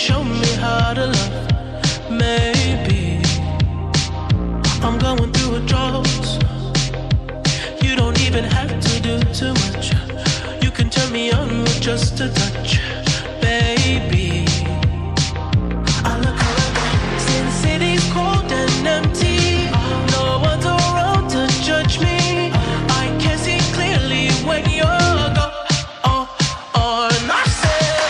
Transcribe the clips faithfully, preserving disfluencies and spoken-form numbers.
show me how to love. Maybe I'm going through a drought. You don't even have to do too much. You can turn me on with just a touch, baby. I look around since city's cold and empty. No one's around to judge me. I can see clearly when you're gone. Oh, oh, and I said,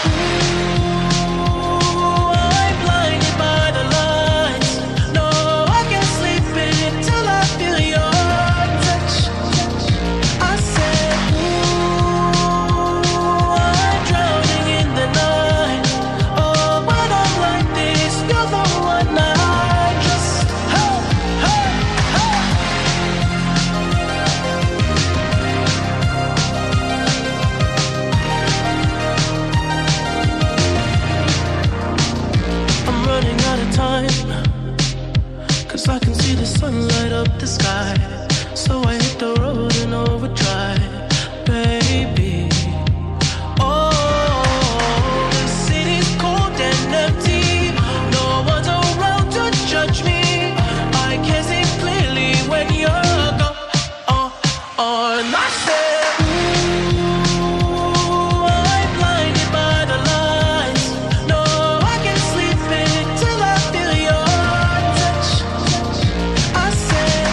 ooh, I'm blinded by the lights. No, I can't sleep until I feel your touch. I said, ooh, I'm drowning in the night. Oh, when I'm like this, you're the one I just, hey, hey, hey. I'm running out of time, 'cause I can see the sun light up the sky. So I hit the road in overdrive, baby. Oh, the city's cold and empty. No one's around to judge me. I can see clearly when you're gone. Oh, oh, and I said, ooh, I'm blinded by the lights. No, I can't sleep until I feel your touch. I said,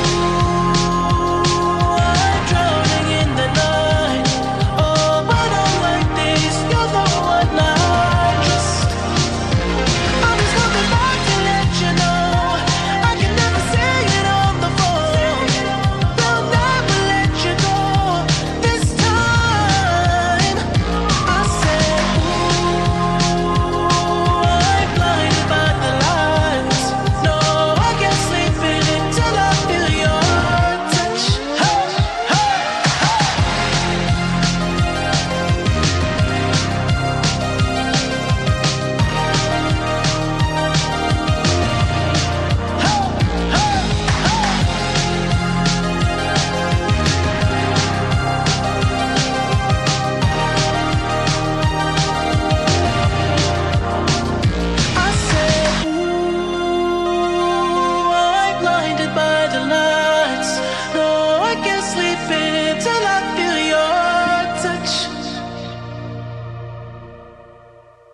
ooh, I'm drowning in the night. Oh, when I'm like this, you're the one I just. I'm just coming back to let you know I can never say it on the phone. They'll never let you go this time. I said, ooh, I'm blinded by the lights. No, I can't sleep until I feel your touch. Hey, hey, hey. I said, ooh, I'm blinded by the lights. No, I can't sleep until I feel